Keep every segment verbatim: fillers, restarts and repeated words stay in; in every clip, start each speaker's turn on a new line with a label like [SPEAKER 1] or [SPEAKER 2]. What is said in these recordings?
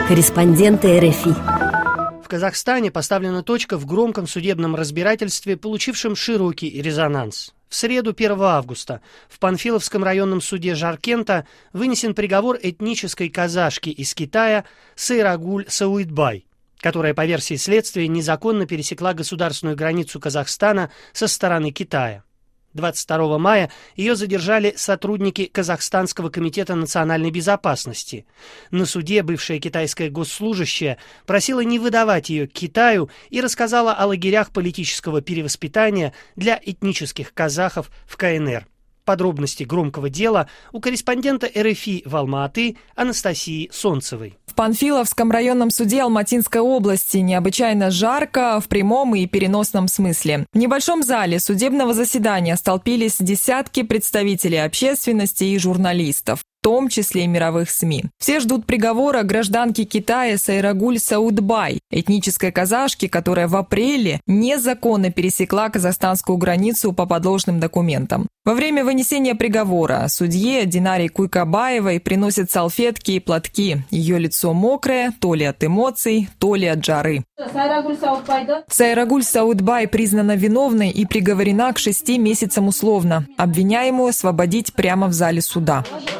[SPEAKER 1] Корреспонденты эр эф и.
[SPEAKER 2] В Казахстане поставлена точка в громком судебном разбирательстве, получившем широкий резонанс. В среду, первого августа, в Панфиловском районном суде Жаркента вынесен приговор этнической казашки из Китая Сайрагуль Сауитбай, которая, по версии следствия, незаконно пересекла государственную границу Казахстана со стороны Китая. двадцать второго мая ее задержали сотрудники Казахстанского комитета национальной безопасности. На суде бывшая китайская госслужащая просила не выдавать ее к Китаю и рассказала о лагерях политического перевоспитания для этнических казахов в ка эн эр. Подробности громкого дела у корреспондента эр эф и в Алма-Аты Анастасии Солнцевой.
[SPEAKER 3] В Панфиловском районном суде Алматинской области необычайно жарко в прямом и переносном смысле. В небольшом зале судебного заседания столпились десятки представителей общественности и журналистов, в том числе и мировых СМИ. Все ждут приговора гражданки Китая Сайрагуль Сауитбай, этнической казашки, которая в апреле незаконно пересекла казахстанскую границу по подложным документам. Во время вынесения приговора судье Динаре Куйкабаевой приносят салфетки и платки. Ее лицо мокрое, то ли от эмоций, то ли от жары. Сайрагуль Сауитбай признана виновной и приговорена к шести месяцам условно. Обвиняемую освободить прямо в зале суда.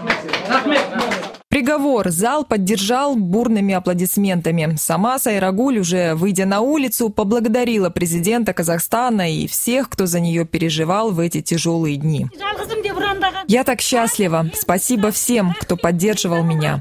[SPEAKER 3] Приговор зал поддержал бурными аплодисментами. Сама Сайрагуль, уже выйдя на улицу, поблагодарила президента Казахстана и всех, кто за нее переживал в эти тяжелые дни. «Я так счастлива. Спасибо всем, кто поддерживал меня».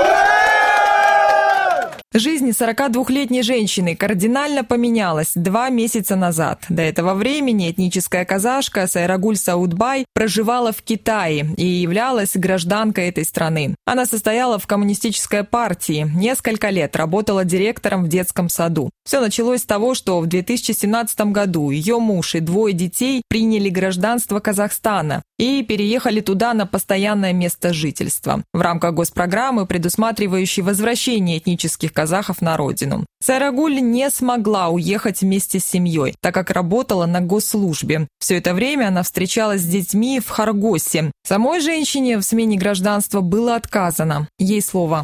[SPEAKER 3] Жизнь сорокадвухлетней женщины кардинально поменялась два месяца назад. До этого времени этническая казашка Сайрагуль Сауитбай проживала в Китае и являлась гражданкой этой страны. Она состояла в коммунистической партии, несколько лет работала директором в детском саду. Все началось с того, что в две тысячи семнадцатом году ее муж и двое детей приняли гражданство Казахстана и переехали туда на постоянное место жительства в рамках госпрограммы, предусматривающей возвращение этнических казахов на родину. Сайрагуль не смогла уехать вместе с семьей, так как работала на госслужбе. Все это время она встречалась с детьми в Харгосе. Самой женщине в смене гражданства было отказано. Ей слово.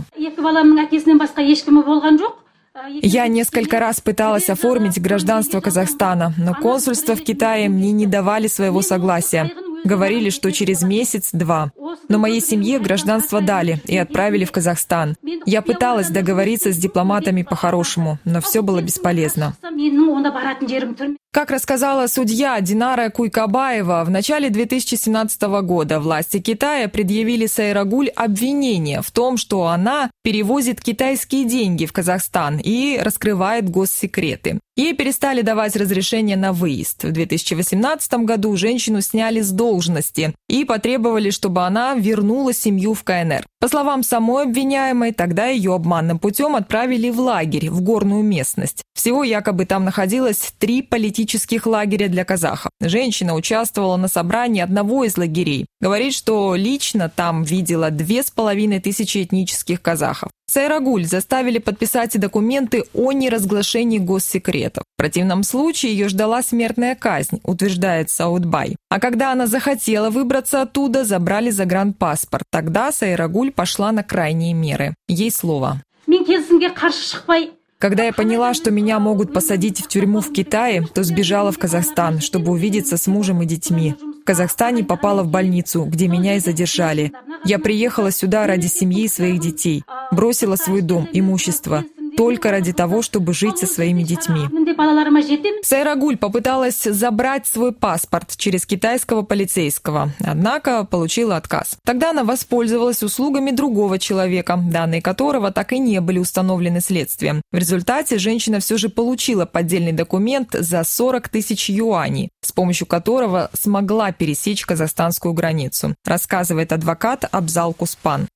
[SPEAKER 3] «Я несколько раз пыталась оформить гражданство Казахстана, но консульство в Китае мне не давали своего согласия. Говорили, что через месяц-два. Но моей семье гражданство дали и отправили в Казахстан. Я пыталась договориться с дипломатами по-хорошему, но все было бесполезно». Как рассказала судья Динара Куйкабаева, в начале две тысячи семнадцатого года власти Китая предъявили Сайрагуль обвинение в том, что она перевозит китайские деньги в Казахстан и раскрывает госсекреты. Ей перестали давать разрешение на выезд. В две тысячи восемнадцатом году женщину сняли с должности и потребовали, чтобы она вернула семью в ка эн эр. По словам самой обвиняемой, тогда ее обманным путем отправили в лагерь, в горную местность. Всего якобы там находилось три политических лагеря для казахов. Женщина участвовала на собрании одного из лагерей. Говорит, что лично там видела две с половиной тысячи этнических казахов. Сайрагуль заставили подписать документы о неразглашении госсекретов. В противном случае ее ждала смертная казнь, утверждает Сауитбай. А когда она захотела выбраться оттуда, забрали загранпаспорт. Тогда Сайрагуль пошла на крайние меры. Ей слово. «Когда я поняла, что меня могут посадить в тюрьму в Китае, то сбежала в Казахстан, чтобы увидеться с мужем и детьми. В Казахстане попала в больницу, где меня и задержали. Я приехала сюда ради семьи и своих детей, бросила свой дом, имущество, только ради того, чтобы жить со своими детьми». Сайрагуль попыталась забрать свой паспорт через китайского полицейского, однако получила отказ. Тогда она воспользовалась услугами другого человека, данные которого так и не были установлены следствием. В результате женщина все же получила поддельный документ за сорок тысяч юаней, с помощью которого смогла пересечь казахстанскую границу, рассказывает адвокат Абзал Куспан.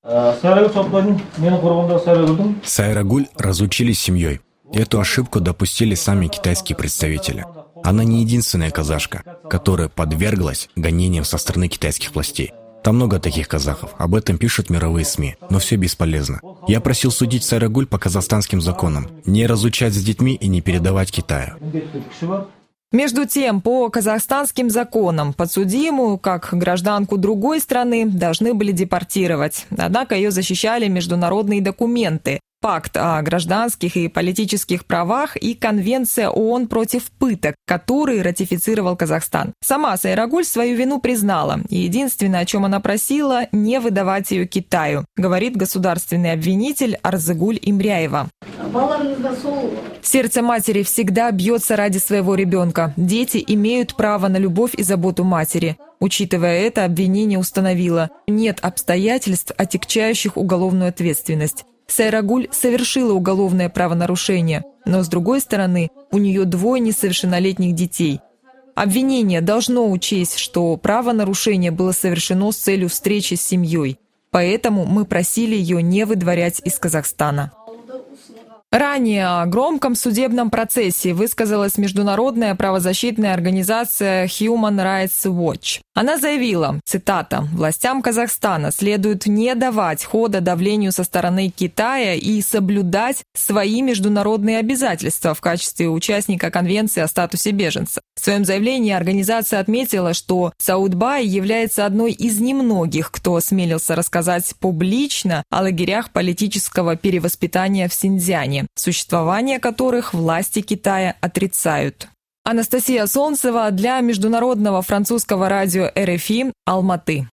[SPEAKER 4] Сайрагуль разучились с семьей. Эту ошибку допустили сами китайские представители. Она не единственная казашка, которая подверглась гонениям со стороны китайских властей. Там много таких казахов, об этом пишут мировые СМИ, но все бесполезно. Я просил судить Сайрагуль по казахстанским законам, не разлучать с детьми и не передавать Китаю.
[SPEAKER 3] Между тем, по казахстанским законам подсудимую, как гражданку другой страны, должны были депортировать. Однако ее защищали международные документы. Пакт о гражданских и политических правах и Конвенция ООН против пыток, которые ратифицировал Казахстан. Сама Сайрагуль свою вину признала, и единственное, о чем она просила, не выдавать ее Китаю, говорит государственный обвинитель Арзыгуль Имряева. Сердце матери всегда бьется ради своего ребенка. Дети имеют право на любовь и заботу матери. Учитывая это, обвинение установило, нет обстоятельств, отягчающих уголовную ответственность. Сайрагуль совершила уголовное правонарушение, но, с другой стороны, у нее двое несовершеннолетних детей. Обвинение должно учесть, что правонарушение было совершено с целью встречи с семьей, поэтому мы просили ее не выдворять из Казахстана. Ранее о громком судебном процессе высказалась международная правозащитная организация Human Rights Watch. Она заявила, цитата, «Властям Казахстана следует не давать хода давлению со стороны Китая и соблюдать свои международные обязательства в качестве участника Конвенции о статусе беженца». В своем заявлении организация отметила, что Саудбай является одной из немногих, кто осмелился рассказать публично о лагерях политического перевоспитания в Синьцзяне, существование которых власти Китая отрицают. Анастасия Солнцева для международного французского радио эр эф и, Алматы.